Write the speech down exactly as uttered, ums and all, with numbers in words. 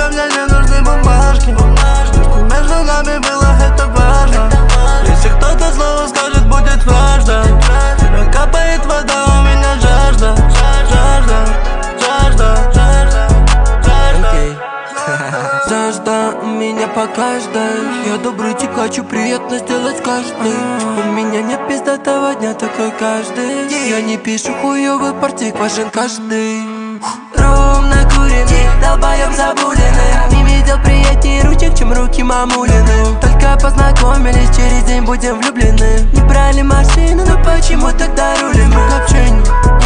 тебе мне не нужны бумажки. Между нами было это важно. Если кто-то слово скажет, будет вражда. Тебя капает вода, у меня жажда. Жажда, жажда, жажда, жажда. Жажда меня по каждой. Я добрый тикачу, приятно сделать каждый. У меня нет пиздатого дня, такой каждый. Я не пишу хуёвый партик, важен каждый. Рум накуренный, долбоёб забуленный. Не видел приятнее ручек, чем руки мамулины. Только познакомились, через день будем влюблены. Не брали машину, но почему тогда рулим? В общении